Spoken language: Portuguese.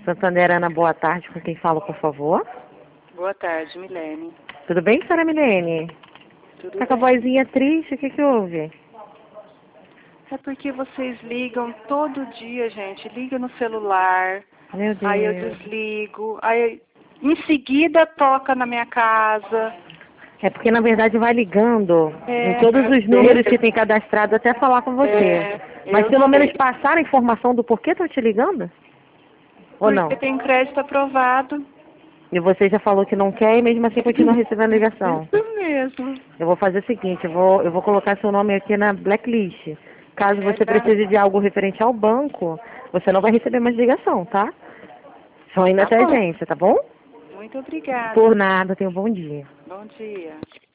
Santander, Ana, boa tarde. Com quem falo, por favor? Boa tarde, Milene. Tudo bem, senhora Milene? Tudo Tá com a bem? vozinha triste, o que houve? É porque vocês ligam todo dia, gente. Liga no celular, Meu aí eu Deus. desligo, aí em seguida toca na minha casa. É porque, na verdade, vai ligando em É, todos os números que tem cadastrado até falar com você. Mas eu pelo menos sei. passar a informação do porquê estão te ligando? Ou Porque não? tem crédito aprovado. E você já falou que não quer e mesmo assim continua recebendo ligação. Isso mesmo. Eu vou fazer o seguinte, eu vou colocar seu nome aqui na blacklist. Caso É, você tá? precise de algo referente ao banco, você não vai receber mais ligação, tá? Só indo Tá até a bom. agência, tá bom? Muito obrigada. Por nada, tenha um bom dia. Bom dia.